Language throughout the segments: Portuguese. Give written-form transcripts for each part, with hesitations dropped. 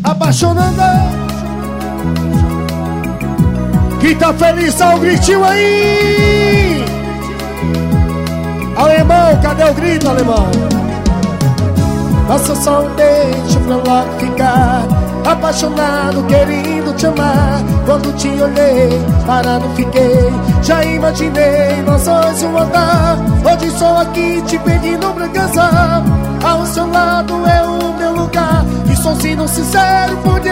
apaixonando. Quem tá feliz, dá um gritinho aí. Alemão, cadê o grito, alemão? Passa só um beijo pra lá ficar apaixonado, querendo te amar. Quando te olhei, parado fiquei. Já imaginei nós dois um andar. Hoje só aqui te pedindo pra casar. Ao seu lado é o meu lugar. E sou sendo sincero, pode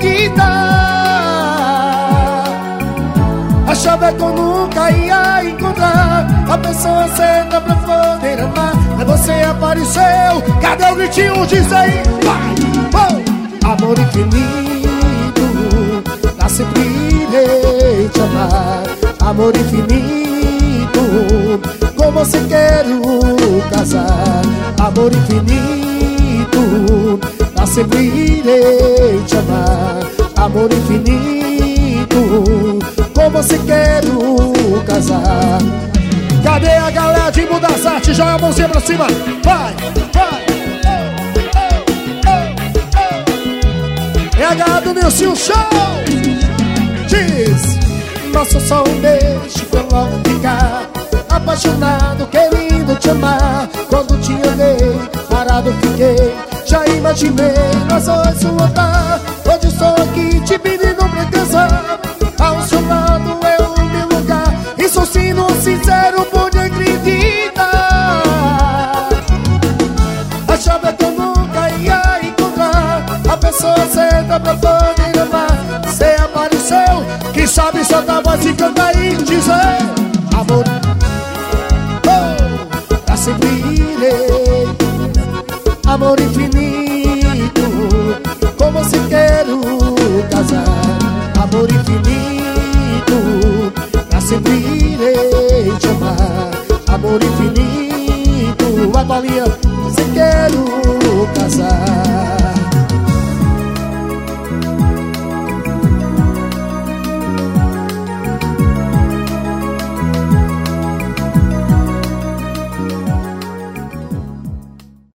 acreditar. Achava que eu nunca ia encontrar a pessoa certa pra poder amar. Mas você apareceu. Cadê o gritinho? Diz aí. Vai! Amor infinito, pra sempre irei te amar. Amor infinito, com você quero casar. Amor infinito, pra sempre irei te amar. Amor infinito, com você quero casar. Cadê a galera de Mundo das Artes? Joga a mãozinha pra cima. Vai, vai. É a galera do Nilson Show. Diz: nossa, só um beijo pra logo ficar apaixonado, querendo te amar. Quando te olhei, parado fiquei. Já imaginei nós dois um andar. Hoje estou aqui te pedindo pra casar. Ao seu lado é o meu lugar. E sou sendo sincero, pode acreditar. Achava que eu nunca ia encontrar a pessoa certa pra poder amar. Cê apareceu, quem sabe só tá voz e canta aí. Dizer: amor, oh, pra sempre irei. Amor infinito, com você quero casar. Amor infinito, pra sempre